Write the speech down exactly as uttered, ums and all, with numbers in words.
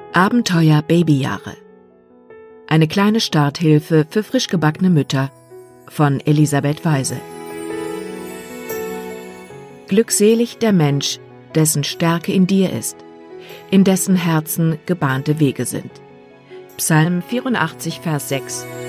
Abenteuer Babyjahre. Eine kleine Starthilfe für frisch gebackene Mütter von Elisabeth Weise. Glückselig der Mensch, dessen Stärke in dir ist, in dessen Herzen gebahnte Wege sind. Psalm vierundachtzig, Vers sechs.